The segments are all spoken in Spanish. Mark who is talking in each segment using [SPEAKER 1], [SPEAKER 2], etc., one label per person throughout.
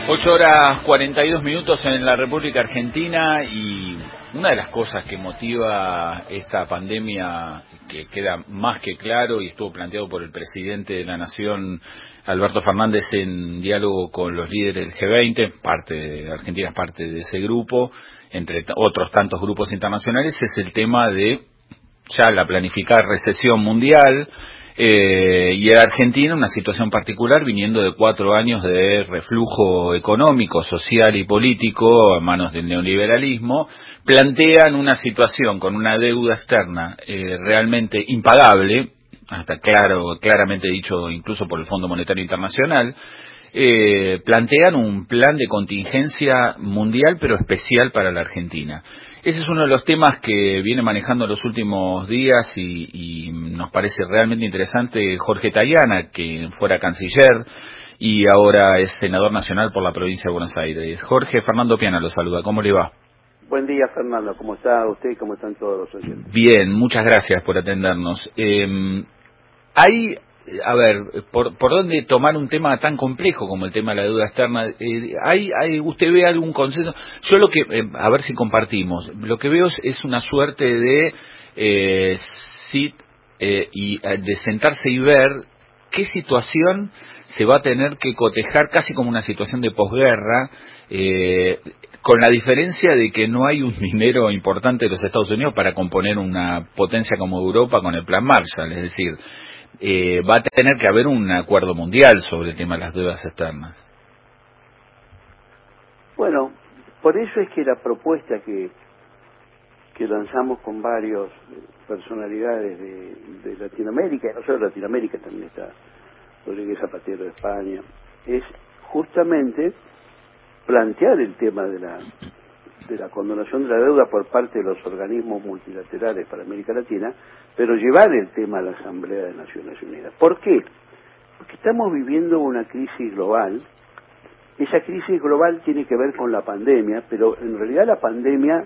[SPEAKER 1] 8 horas 42 minutos en la República Argentina, y una de las cosas que motiva esta pandemia, que queda más que claro y estuvo planteado por el presidente de la Nación, Alberto Fernández, en diálogo con los líderes del G20, Argentina es parte de ese grupo, entre otros tantos grupos internacionales, es el tema de ya la planificada recesión mundial. Y en Argentina una situación particular, viniendo de 4 años de reflujo económico, social y político a manos del neoliberalismo, plantean una situación con una deuda externa realmente impagable, hasta claramente dicho incluso por el Fondo Monetario Internacional. Plantean un plan de contingencia mundial, pero especial para la Argentina. Ese es uno de los temas que viene manejando los últimos días y nos parece realmente interesante Jorge Tayana, que fuera canciller y ahora es senador nacional por la provincia de Buenos Aires. Jorge, Fernando Piana lo saluda. ¿Cómo le va?
[SPEAKER 2] Buen día, Fernando. ¿Cómo está usted y cómo están todos los oyentes?
[SPEAKER 1] Bien, muchas gracias por atendernos. ¿Por dónde tomar un tema tan complejo como el tema de la deuda externa? ¿Usted ve algún consenso? Yo a ver si compartimos, lo que veo es una suerte de de sentarse y ver qué situación se va a tener que cotejar, casi como una situación de posguerra, con la diferencia de que no hay un dinero importante de los Estados Unidos para componer una potencia como Europa con el Plan Marshall, es decir, va a tener que haber un acuerdo mundial sobre el tema de las deudas externas.
[SPEAKER 2] Bueno, por eso es que la propuesta que lanzamos con varios personalidades de Latinoamérica, y no solo Latinoamérica, también está Rodríguez Zapatero de España, es justamente plantear el tema de la condonación de la deuda por parte de los organismos multilaterales para América Latina, pero llevar el tema a la Asamblea de Naciones Unidas. ¿Por qué? Porque estamos viviendo una crisis global. Esa crisis global tiene que ver con la pandemia, pero en realidad la pandemia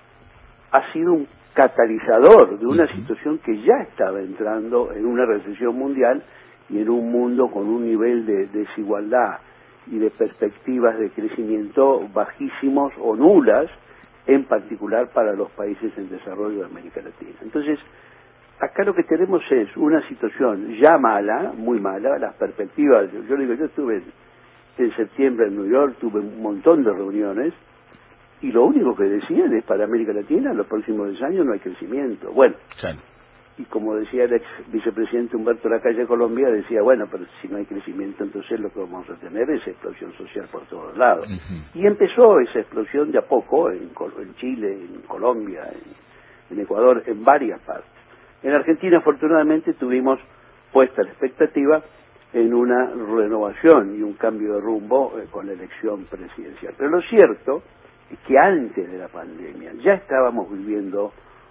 [SPEAKER 2] ha sido un catalizador de una situación que ya estaba entrando en una recesión mundial y en un mundo con un nivel de desigualdad y de perspectivas de crecimiento bajísimos o nulas, en particular para los países en desarrollo de América Latina. Entonces, acá lo que tenemos es una situación ya mala, muy mala, las perspectivas. Yo estuve en septiembre en New York, tuve un montón de reuniones, y lo único que decían es para América Latina, en los próximos 10 años no hay crecimiento. Bueno, sí. Y como decía el ex vicepresidente Humberto Lacalle de Colombia, decía, bueno, pero si no hay crecimiento, entonces lo que vamos a tener es explosión social por todos lados. Y empezó esa explosión de a poco en Chile, en Colombia, en Ecuador, en varias partes. En Argentina, afortunadamente, tuvimos puesta la expectativa en una renovación y un cambio de rumbo con la elección presidencial. Pero lo cierto es que antes de la pandemia ya estábamos viviendo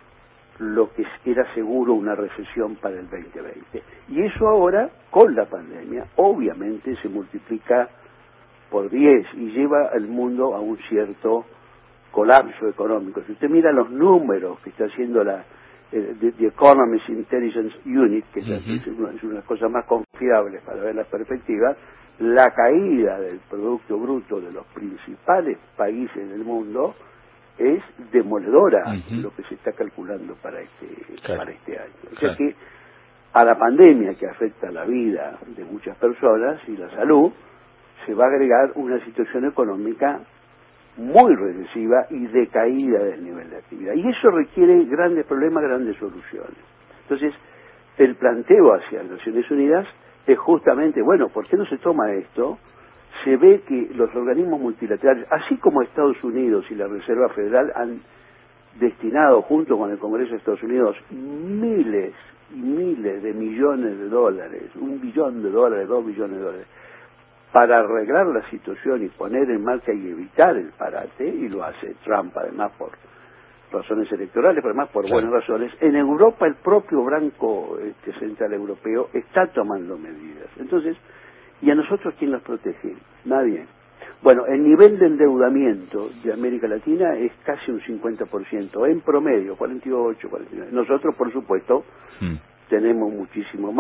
[SPEAKER 2] lo que era seguro una recesión para el 2020. Y eso ahora, con la pandemia, obviamente se multiplica por 10 y lleva al mundo a un cierto colapso económico. Si usted mira los números que está haciendo The Economist Intelligence Unit, que es una cosa más confiable para ver las perspectivas, la caída del Producto Bruto de los principales países del mundo es demoledora, lo que se está calculando para este año. O sea que a la pandemia, que afecta la vida de muchas personas y la salud, se va a agregar una situación económica muy recesiva y de caída del nivel de actividad. Y eso requiere grandes problemas, grandes soluciones. Entonces, el planteo hacia Naciones Unidas es justamente, bueno, ¿por qué no se toma esto? Se ve que los organismos multilaterales, así como Estados Unidos y la Reserva Federal, han destinado, junto con el Congreso de Estados Unidos, miles y miles de millones de dólares, $1 billón, $2 billones, para arreglar la situación y poner en marcha y evitar el parate, y lo hace Trump además por razones electorales, pero además por buenas razones. En Europa el propio Banco Central Europeo está tomando medidas. Entonces, ¿y a nosotros quién nos protege? Nadie. Bueno, el nivel de endeudamiento de América Latina es casi un 50%, en promedio, 48, 49. Nosotros, por supuesto, tenemos muchísimo más.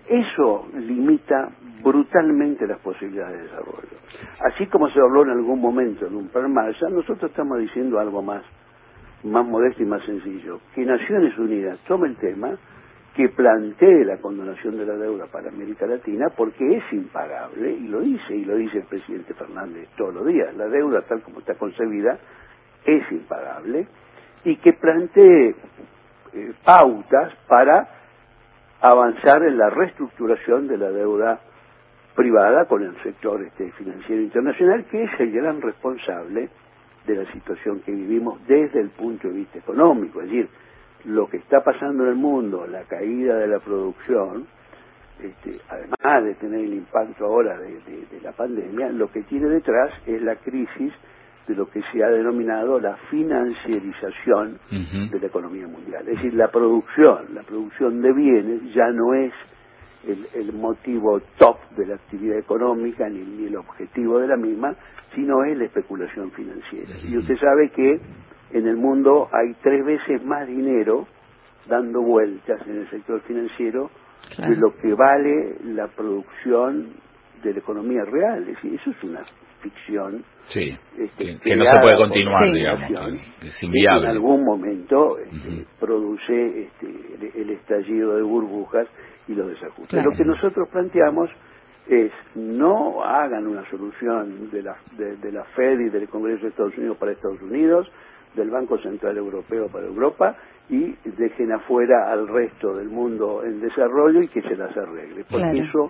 [SPEAKER 2] Eso limita brutalmente las posibilidades de desarrollo. Así como se habló en algún momento en un plan Marshall, nosotros estamos diciendo algo más modesto y más sencillo, que Naciones Unidas tome el tema, que plantee la condonación de la deuda para América Latina, porque es impagable, y lo dice el presidente Fernández todos los días, la deuda tal como está concebida es impagable, y que plantee pautas para avanzar en la reestructuración de la deuda privada con el sector financiero internacional, que es el gran responsable de la situación que vivimos desde el punto de vista económico. Es decir, lo que está pasando en el mundo, la caída de la producción, además de tener el impacto ahora de la pandemia, lo que tiene detrás es la crisis de lo que se ha denominado la financiarización de la economía mundial. Es decir, la producción de bienes ya no es el motivo top de la actividad económica ni el objetivo de la misma, sino es la especulación financiera. Y usted sabe que en el mundo hay 3 veces más dinero dando vueltas en el sector financiero de lo que vale la producción de la economía real. Es decir, eso es una ficción
[SPEAKER 1] que no se puede continuar, digamos, es inviable.
[SPEAKER 2] En algún momento produce el estallido de burbujas y los desajustes. Claro. Lo que nosotros planteamos es no hagan una solución de la Fed y del Congreso de Estados Unidos para Estados Unidos, del Banco Central Europeo para Europa, y dejen afuera al resto del mundo en desarrollo y que se las arregle, porque eso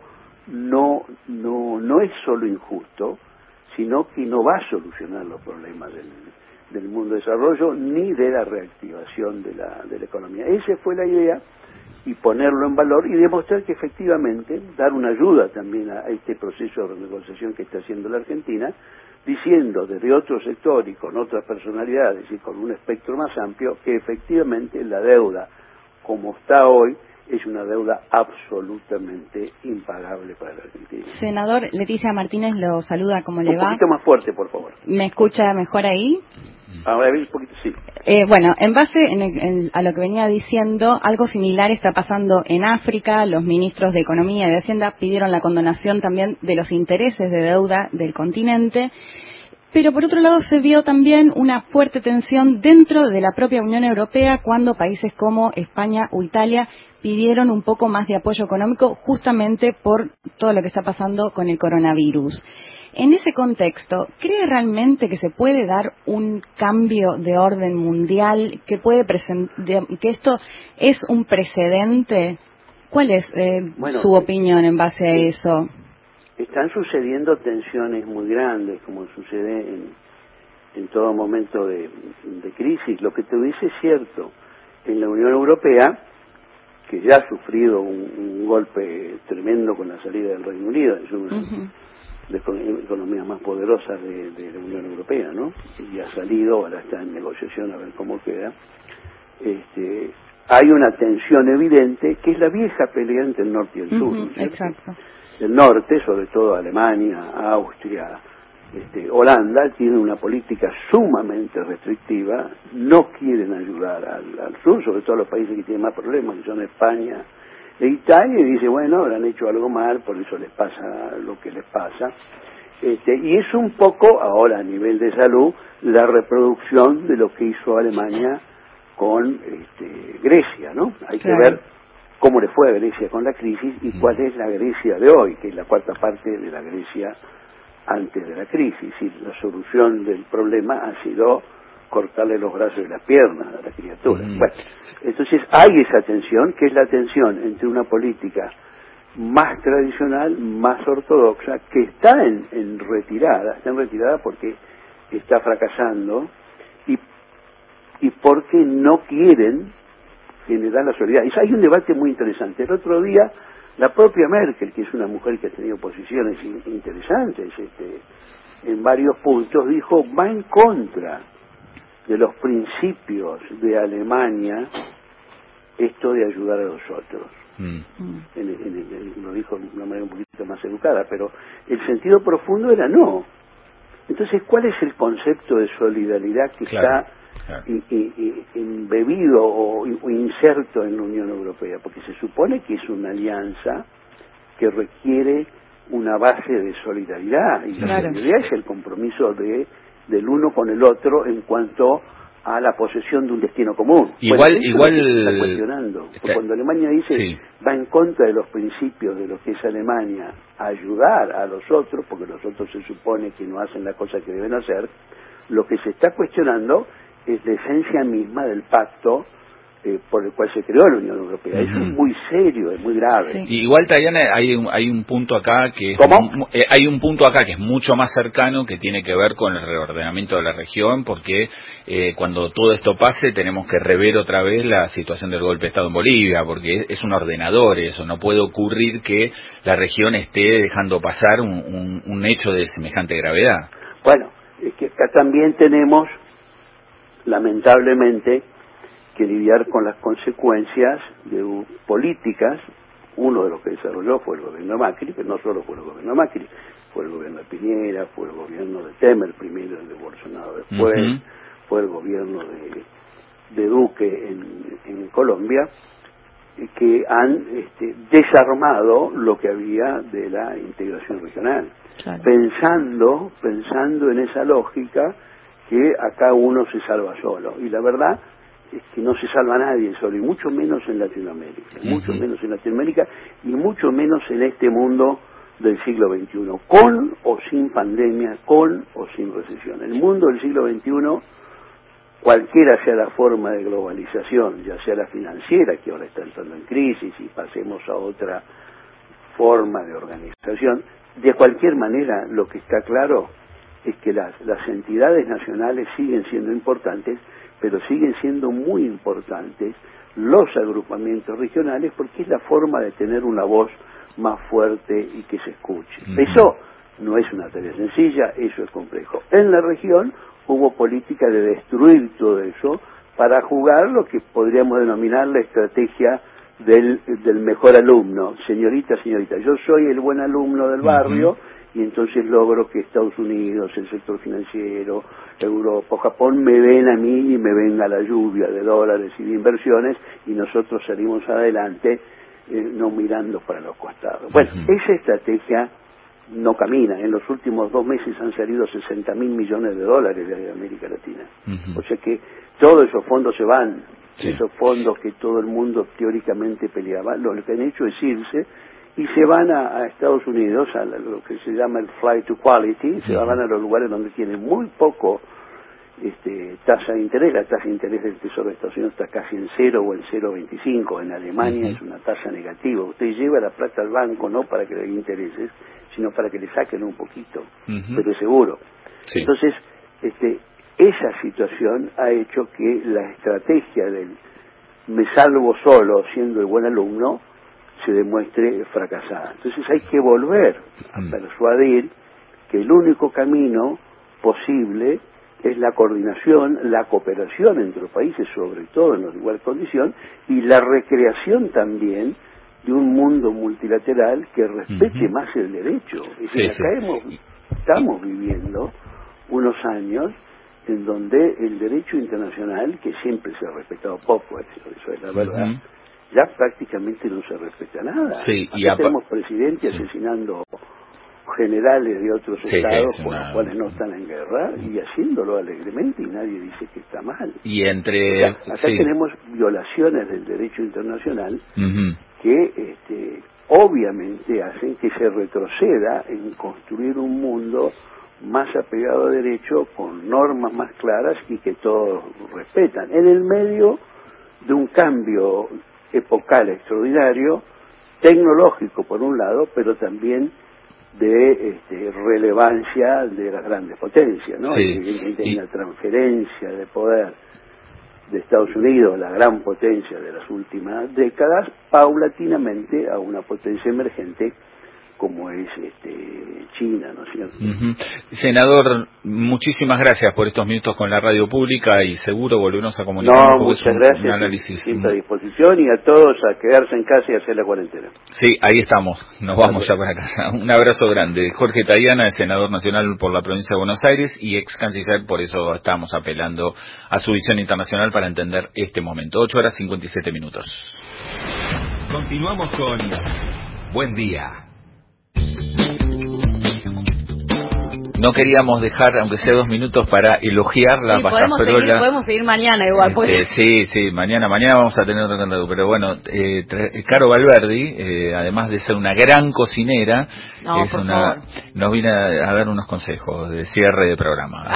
[SPEAKER 2] no es solo injusto, sino que no va a solucionar los problemas del mundo de desarrollo ni de la reactivación de la economía. Esa fue la idea, y ponerlo en valor y demostrar que efectivamente dar una ayuda también a este proceso de renegociación que está haciendo la Argentina, diciendo desde otro sector y con otras personalidades y con un espectro más amplio que efectivamente la deuda como está hoy es una deuda absolutamente impagable para la Argentina.
[SPEAKER 3] Senador, Leticia Martínez lo saluda, ¿cómo le va?
[SPEAKER 2] Un poquito más fuerte, por favor.
[SPEAKER 3] ¿Me escucha mejor ahí?
[SPEAKER 2] Ahora un poquito, sí.
[SPEAKER 3] Bueno, en base a lo que venía diciendo, algo similar está pasando en África. Los ministros de Economía y de Hacienda pidieron la condonación también de los intereses de deuda del continente. Pero por otro lado se vio también una fuerte tensión dentro de la propia Unión Europea cuando países como España o Italia pidieron un poco más de apoyo económico justamente por todo lo que está pasando con el coronavirus. En ese contexto, ¿cree realmente que se puede dar un cambio de orden mundial, que que esto es un precedente? ¿Cuál es su opinión en base a eso?
[SPEAKER 2] Están sucediendo tensiones muy grandes, como sucede en todo momento de crisis. Lo que te dice es cierto. En la Unión Europea, que ya ha sufrido un golpe tremendo con la salida del Reino Unido, es una de las economías más poderosas de la Unión Europea, ¿no? Y ha salido, ahora está en negociación a ver cómo queda. Hay una tensión evidente que es la vieja pelea entre el norte y el sur, ¿no?
[SPEAKER 3] Exacto.
[SPEAKER 2] El norte, sobre todo Alemania, Austria, Holanda, tiene una política sumamente restrictiva, no quieren ayudar al sur, sobre todo los países que tienen más problemas, que son España e Italia, y dice, bueno, habrán hecho algo mal, por eso les pasa lo que les pasa. Y es un poco, ahora a nivel de salud, la reproducción de lo que hizo Alemania con Grecia, ¿no? Hay que ver cómo le fue a Grecia con la crisis y cuál es la Grecia de hoy, que es la cuarta parte de la Grecia antes de la crisis. Y la solución del problema ha sido cortarle los brazos y las piernas a la criatura. Bueno, entonces hay esa tensión, que es la tensión entre una política más tradicional, más ortodoxa, que está en retirada porque está fracasando y porque no quieren generar la solidaridad. Y hay un debate muy interesante. El otro día, la propia Merkel, que es una mujer que ha tenido posiciones interesantes en varios puntos, dijo, va en contra de los principios de Alemania esto de ayudar a los otros. Lo dijo de una manera un poquito más educada, pero el sentido profundo era no. Entonces, ¿cuál es el concepto de solidaridad que está embebido o inserto en la Unión Europea? Porque se supone que es una alianza que requiere una base de solidaridad, y la solidaridad es el compromiso del uno con el otro en cuanto a la posesión de un destino común.
[SPEAKER 1] Igual
[SPEAKER 2] se está cuestionando. Cuando Alemania dice va en contra de los principios de lo que es Alemania, ayudar a los otros, porque los otros se supone que no hacen la cosa que deben hacer, lo que se está cuestionando es la esencia misma del pacto por el cual se creó la Unión Europea. Eso es muy serio, es muy grave.
[SPEAKER 1] Sí. Igual, Tayana, hay un punto acá que es hay un punto acá que es mucho más cercano, que tiene que ver con el reordenamiento de la región, porque cuando todo esto pase tenemos que rever otra vez la situación del golpe de Estado en Bolivia, porque es un ordenador eso. No puede ocurrir que la región esté dejando pasar un hecho de semejante gravedad.
[SPEAKER 2] Bueno, es que acá también tenemos, lamentablemente, que lidiar con las consecuencias de políticas. Uno de los que desarrolló fue el gobierno de Macri, pero no solo fue el gobierno de Macri, fue el gobierno de Piñera, fue el gobierno de Temer primero, el de Bolsonaro después, fue el gobierno de Duque en Colombia, que han desarmado lo que había de la integración regional, pensando en esa lógica que acá uno se salva solo, y la verdad es que no se salva nadie solo, y mucho menos en Latinoamérica, mucho menos en Latinoamérica, y mucho menos en este mundo del siglo XXI, con o sin pandemia, con o sin recesión. El mundo del siglo XXI, cualquiera sea la forma de globalización, ya sea la financiera, que ahora está entrando en crisis, y pasemos a otra forma de organización, de cualquier manera lo que está claro es que las entidades nacionales siguen siendo importantes, pero siguen siendo muy importantes los agrupamientos regionales, porque es la forma de tener una voz más fuerte y que se escuche. Eso no es una tarea sencilla, eso es complejo. En la región hubo política de destruir todo eso para jugar lo que podríamos denominar la estrategia del mejor alumno. Señorita, yo soy el buen alumno del barrio, y entonces logro que Estados Unidos, el sector financiero, Europa, Japón me ven a mí y me venga la lluvia de dólares y de inversiones, y nosotros salimos adelante no mirando para los costados. Bueno, esa estrategia no camina. En los últimos 2 meses han salido 60.000 millones de dólares de América Latina. O sea que todos esos fondos se van, esos fondos que todo el mundo teóricamente peleaba, lo que han hecho es irse, y se van a Estados Unidos, a lo que se llama el flight to quality, se van a los lugares donde tienen muy poco tasa de interés. La tasa de interés del Tesoro de Estados Unidos está casi en 0 o en 0,25, en Alemania es una tasa negativa. Usted lleva la plata al banco no para que le den intereses, sino para que le saquen un poquito, pero es seguro. Entonces, esa situación ha hecho que la estrategia del me salvo solo siendo el buen alumno se demuestre fracasada. Entonces hay que volver a persuadir que el único camino posible es la coordinación, la cooperación entre los países, sobre todo en igual condición, y la recreación también de un mundo multilateral que respete más el derecho. Es decir, acá estamos viviendo unos años en donde el derecho internacional, que siempre se ha respetado poco, eso es la verdad, ya prácticamente no se respeta nada. Acá tenemos presidentes asesinando generales de otros estados con los cuales no están en guerra, y haciéndolo alegremente, y nadie dice que está mal.
[SPEAKER 1] Y acá
[SPEAKER 2] tenemos violaciones del derecho internacional que obviamente hacen que se retroceda en construir un mundo más apegado a derecho, con normas más claras y que todos respetan, en el medio de un cambio epocal extraordinario, tecnológico por un lado, pero también de relevancia de las grandes potencias, ¿no? Evidentemente una transferencia de poder de Estados Unidos, la gran potencia de las últimas décadas, paulatinamente a una potencia emergente como es China, ¿no es cierto?
[SPEAKER 1] Senador, muchísimas gracias por estos minutos con la radio pública, y seguro volveremos a comunicarnos.
[SPEAKER 2] No, muchas gracias, un análisis siempre a disposición, y a todos a quedarse en casa y hacer la cuarentena.
[SPEAKER 1] Sí, ahí estamos, nos vamos ya para casa. Un abrazo grande. Jorge Tayana, senador nacional por la provincia de Buenos Aires y ex canciller, por eso estamos apelando a su visión internacional para entender este momento. 8:57.
[SPEAKER 4] Continuamos con Buen Día.
[SPEAKER 1] no queríamos dejar, aunque sea 2 minutos, para elogiar la pastafarola.
[SPEAKER 3] Podemos seguir mañana igual.
[SPEAKER 1] Sí, mañana vamos a tener otro candidato. Pero bueno, Caro Valverdi, además de ser una gran cocinera, nos viene a dar unos consejos de cierre de programa.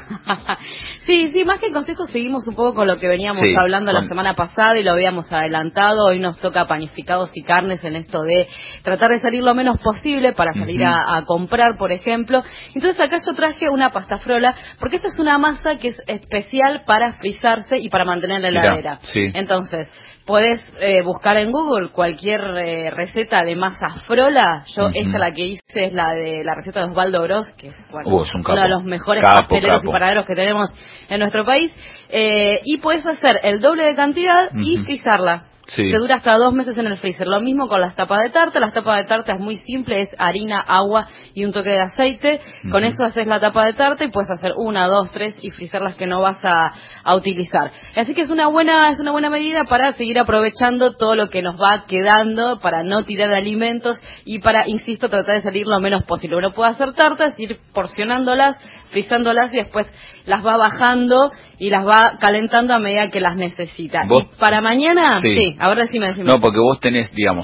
[SPEAKER 3] Sí, más que consejos, seguimos un poco con lo que veníamos hablando la semana pasada y lo habíamos adelantado. Hoy nos toca panificados y carnes en esto de tratar de salir lo menos posible para salir a comprar, por ejemplo. Entonces acá yo traje una pastafrola, porque esta es una masa que es especial para frizarse y para mantener en la heladera. Entonces, podés buscar en Google cualquier receta de masa frola. Yo esta la que hice es la de la receta de Osvaldo Bros, que es, es uno de los mejores pasteleros y panaderos que tenemos en nuestro país. Y podés hacer el doble de cantidad y frizarla. Te dura hasta 2 meses en el freezer. Lo mismo con las tapas de tarta. Las tapas de tarta es muy simple, es harina, agua y un toque de aceite. Con eso haces la tapa de tarta y puedes hacer 1, 2, 3 y frizar las que no vas a utilizar. Así que es una buena medida para seguir aprovechando todo lo que nos va quedando, para no tirar alimentos y para, insisto, tratar de salir lo menos posible. Uno puede hacer tartas, ir porcionándolas, frizándolas y después las va bajando y las va calentando a medida que las necesita. ¿Y para mañana? Sí, ahora decime.
[SPEAKER 1] No, porque vos tenés, digamos,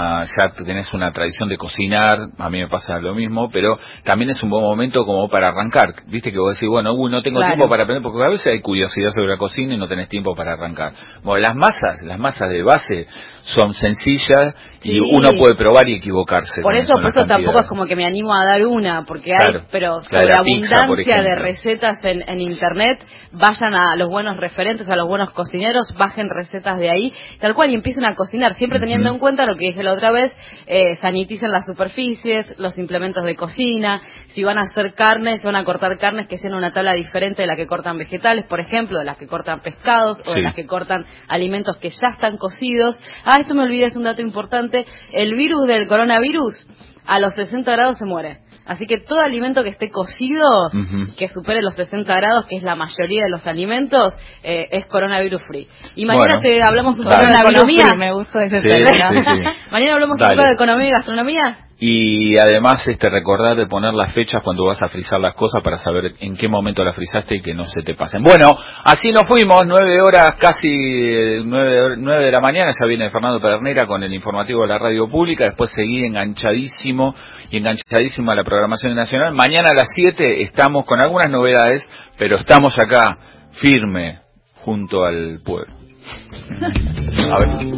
[SPEAKER 1] ya tenés una tradición de cocinar, a mí me pasa lo mismo, pero también es un buen momento como para arrancar. Viste que vos decís, bueno, no tengo tiempo para aprender, porque a veces hay curiosidad sobre la cocina y no tenés tiempo para arrancar. Bueno, las masas de base son sencillas y uno puede probar y equivocarse.
[SPEAKER 3] Por eso tampoco es como que me animo a dar una, porque hay, pero sobreabundancia de recetas en internet. Vayan a los buenos referentes, a los buenos cocineros, bajen recetas de ahí, tal cual, y empiecen a cocinar, siempre teniendo en cuenta lo que dije la otra vez, saniticen las superficies, los implementos de cocina. Si van a hacer carnes, si van a cortar carnes, que sean una tabla diferente de la que cortan vegetales, por ejemplo, de las que cortan pescados o de las que cortan alimentos que ya están cocidos. Esto me olvidé, es un dato importante. El virus del coronavirus a los 60 grados se muere. Así que todo alimento que esté cocido, que supere los 60 grados, que es la mayoría de los alimentos, es coronavirus free. Y mañana hablamos un poco de economía. Me gustó ese tema. Mañana hablamos un poco de economía y gastronomía.
[SPEAKER 1] Y además recordar de poner las fechas cuando vas a frizar las cosas para saber en qué momento las frizaste y que no se te pasen. Bueno, así nos fuimos, 9 horas, casi 9 de la mañana, ya viene Fernando Pedernera con el informativo de la radio pública, después seguí enganchadísimo a la programación nacional. Mañana a las 7 estamos con algunas novedades, pero estamos acá firme junto al pueblo. A ver.